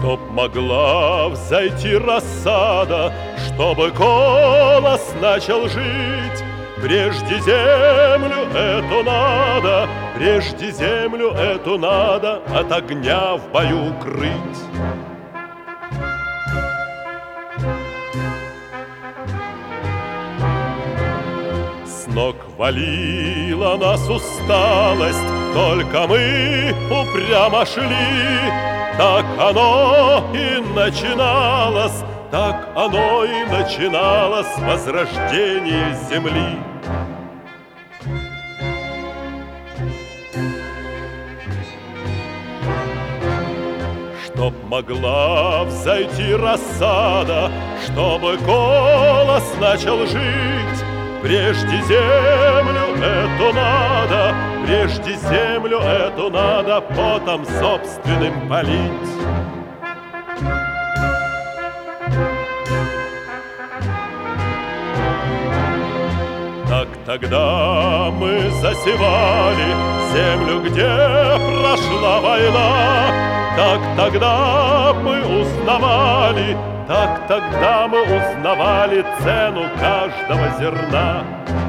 Чтоб могла взойти рассада, чтобы колос начал жить, прежде землю эту надо, прежде землю эту надо от огня в бою укрыть. С ног валила нас усталость, только мы упрямо шли. Так оно и начиналось, так оно и начиналось возрождение земли. Чтоб могла взойти рассада, чтобы колос начал жить, прежде землю эту надо, прежде землю эту надо потом собственным полить. Так тогда мы засевали землю, где прошла война. Так тогда мы узнавали, так тогда мы узнавали цену каждого зерна.